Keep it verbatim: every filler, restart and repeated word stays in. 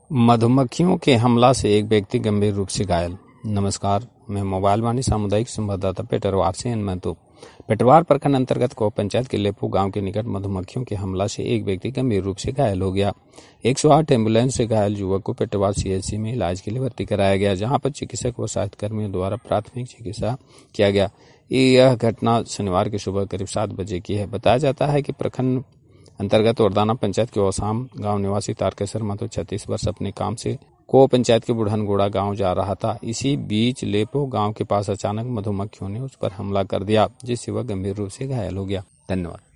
मधुमक्खियों के हमला से एक व्यक्ति गंभीर रूप से घायल। नमस्कार, मैं मोबाइल वाणी सामुदायिक संवाददाता पेटरवार से एन महतो। पेटरवार प्रखंड अंतर्गत को पंचायत के लेपो गांव के निकट मधुमक्खियों के हमला से एक व्यक्ति गंभीर रूप से घायल हो गया। एक सौ आठ एम्बुलेंस से घायल युवक को पेटरवार सीएचसी में इलाज के लिए भर्ती कराया गया, जहां पर चिकित्सक व स्वास्थ्य कर्मियों द्वारा प्राथमिक चिकित्सा किया गया। यह घटना शनिवार की सुबह करीब सात बजे की है। बताया जाता है कि प्रखंड अंतर्गत वरदाना पंचायत के ओसाम गांव निवासी तारकेश्वर महतो छत्तीस वर्ष अपने काम से को पंचायत के बुढ़नगोड़ा गांव जा रहा था। इसी बीच लेपो गांव के पास अचानक मधुमक्खियों ने उस पर हमला कर दिया, जिससे वह गंभीर रूप से घायल हो गया। धन्यवाद।